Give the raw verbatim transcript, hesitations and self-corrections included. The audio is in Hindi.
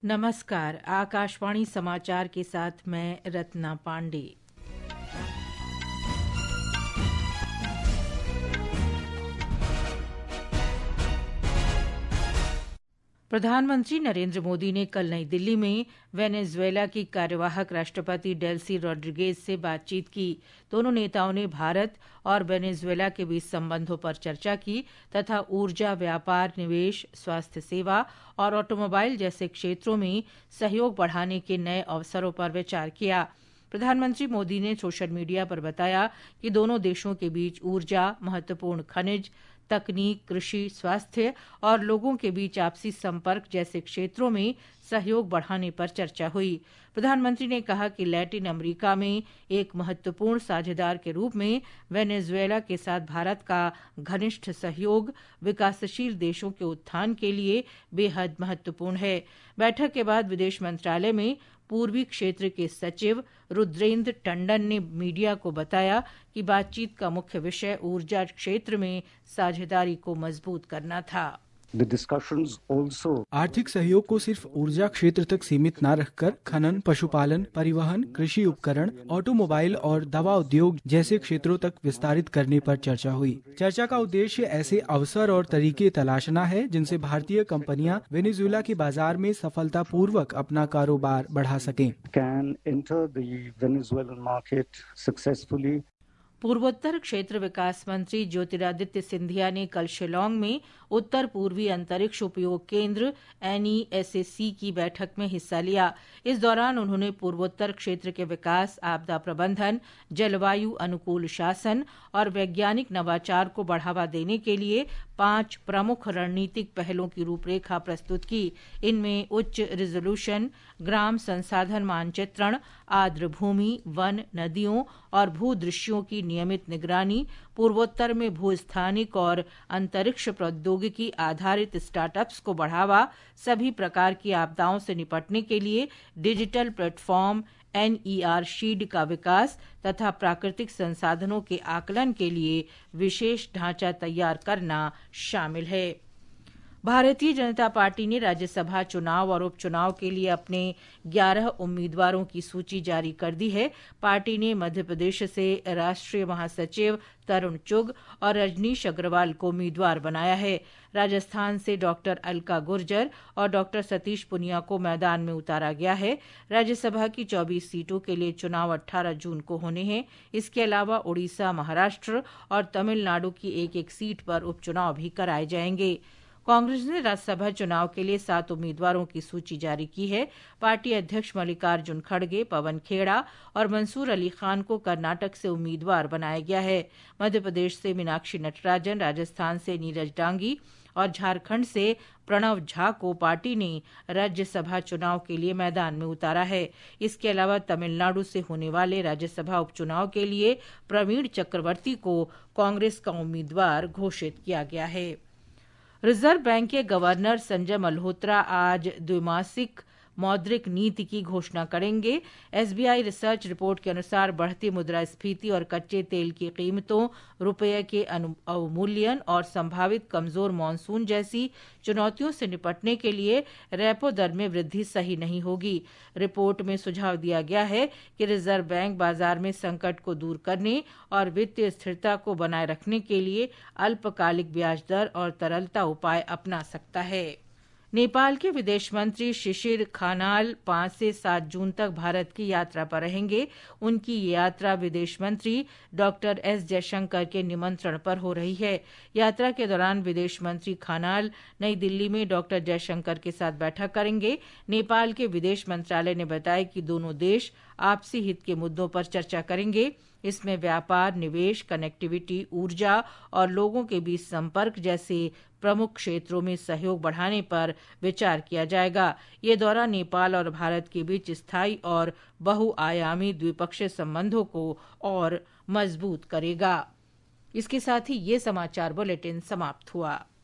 नमस्कार, आकाशवाणी समाचार के साथ मैं रत्ना पांडे। प्रधानमंत्री नरेंद्र मोदी ने कल नई दिल्ली में वेनेजुएला की कार्यवाहक राष्ट्रपति डेल्सी रोड्रिगेज से बातचीत की। दोनों नेताओं ने भारत और वेनेजुएला के बीच संबंधों पर चर्चा की तथा ऊर्जा, व्यापार, निवेश, स्वास्थ्य सेवा और ऑटोमोबाइल जैसे क्षेत्रों में सहयोग बढ़ाने के नए अवसरों पर विचार किया। प्रधानमंत्री मोदी ने सोशल मीडिया पर बताया कि दोनों देशों के बीच ऊर्जा, महत्वपूर्ण खनिज, तकनीक, कृषि, स्वास्थ्य और लोगों के बीच आपसी संपर्क जैसे क्षेत्रों में सहयोग बढ़ाने पर चर्चा हुई। प्रधानमंत्री ने कहा कि लैटिन अमेरिका में एक महत्वपूर्ण साझेदार के रूप में वेनेजुएला के साथ भारत का घनिष्ठ सहयोग विकासशील देशों के उत्थान के लिए बेहद महत्वपूर्ण है। बैठक के बाद विदेश मंत्रालय में पूर्वी क्षेत्र के सचिव रुद्रेंद्र टंडन ने मीडिया को बताया कि बातचीत का मुख्य विषय ऊर्जा क्षेत्र में साझेदारी को मजबूत करना था। also... आर्थिक सहयोग को सिर्फ ऊर्जा क्षेत्र तक सीमित न रखकर खनन, पशुपालन, परिवहन, कृषि उपकरण, ऑटोमोबाइल और दवा उद्योग जैसे क्षेत्रों तक विस्तारित करने पर चर्चा हुई। चर्चा का उद्देश्य ऐसे अवसर और तरीके तलाशना है जिनसे भारतीय कंपनियां वेनेजुएला के बाजार में सफलतापूर्वक अपना कारोबार बढ़ा सकें। Can enter the Venezuelan market successfully. पूर्वोत्तर क्षेत्र विकास मंत्री ज्योतिरादित्य सिंधिया ने कल शिलांग में उत्तर पूर्वी अंतरिक्ष उपयोग केंद्र एन ई एस ए सी की बैठक में हिस्सा लिया। इस दौरान उन्होंने पूर्वोत्तर क्षेत्र के विकास, आपदा प्रबंधन, जलवायु अनुकूल शासन और वैज्ञानिक नवाचार को बढ़ावा देने के लिए पांच प्रमुख रणनीतिक पहलों की रूपरेखा प्रस्तुत की। इनमें उच्च रिजोल्यूशन ग्राम संसाधन मानचित्रण, आर्द्र भूमि, वन, नदियों और भूदृश्यों की नियमित निगरानी, पूर्वोत्तर में भूस्थानिक और अंतरिक्ष प्रौद्योगिकी आधारित स्टार्टअप्स को बढ़ावा, सभी प्रकार की आपदाओं से निपटने के लिए digital platform N E R shield का विकास तथा प्राकृतिक संसाधनों के आकलन के लिए विशेष ढांचा तैयार करना शामिल है। भारतीय जनता पार्टी ने राज्यसभा चुनाव और उपचुनाव के लिए अपने ग्यारह उम्मीदवारों की सूची जारी कर दी है। पार्टी ने मध्य प्रदेश से राष्ट्रीय महासचिव तरुण चुग और रजनीश अग्रवाल को उम्मीदवार बनाया है। राजस्थान से डॉक्टर अलका गुर्जर और डॉक्टर सतीश पुनिया को मैदान में उतारा गया है। राज्यसभा की चौबीस सीटों के लिए चुनाव अठारह जून को होने हैं। इसके अलावा उड़ीसा, महाराष्ट्र और तमिलनाडु की एक एक सीट पर उपचुनाव भी कराए जाएंगे। कांग्रेस ने राज्यसभा चुनाव के लिए सात उम्मीदवारों की सूची जारी की है। पार्टी अध्यक्ष मल्लिकार्जुन खड़गे, पवन खेड़ा और मंसूर अली खान को कर्नाटक से उम्मीदवार बनाया गया है। मध्य प्रदेश से मीनाक्षी नटराजन, राजस्थान से नीरज डांगी और झारखंड से प्रणव झा को पार्टी ने राज्यसभा चुनाव के लिए मैदान में उतारा है। इसके अलावा तमिलनाडु से होने वाले राज्यसभा उपचुनाव के लिए प्रवीण चक्रवर्ती को कांग्रेस का उम्मीदवार घोषित किया गया है। रिजर्व बैंक के गवर्नर संजय मल्होत्रा आज द्विमासिक मौद्रिक नीति की घोषणा करेंगे। S B I research report के अनुसार बढ़ती मुद्रास्फीति और कच्चे तेल की कीमतों, रुपये के अवमूल्यन और संभावित कमजोर मॉनसून जैसी चुनौतियों से निपटने के लिए रेपो दर में वृद्धि सही नहीं होगी। रिपोर्ट में सुझाव दिया गया है कि रिजर्व बैंक बाजार में संकट को दूर करने और वित्तीय स्थिरता को बनाए रखने के लिए अल्पकालिक ब्याज दर और तरलता उपाय अपना सकता है। नेपाल के विदेश मंत्री शिशिर खानाल पांच से सात जून तक भारत की यात्रा पर रहेंगे। उनकी ये यात्रा विदेश मंत्री डॉक्टर एस जयशंकर के निमंत्रण पर हो रही है। यात्रा के दौरान विदेश मंत्री खानाल नई दिल्ली में डॉक्टर जयशंकर के साथ बैठक करेंगे। नेपाल के विदेश मंत्रालय ने बताया कि दोनों देश आपसी हित के मुद्दों पर चर्चा करेंगे। इसमें व्यापार, निवेश, कनेक्टिविटी, ऊर्जा और लोगों के बीच संपर्क जैसे प्रमुख क्षेत्रों में सहयोग बढ़ाने पर विचार किया जाएगा। ये दौरा नेपाल और भारत के बीच स्थायी और बहुआयामी द्विपक्षीय संबंधों को और मजबूत करेगा। इसके साथ ही ये समाचार बुलेटिन समाप्त हुआ।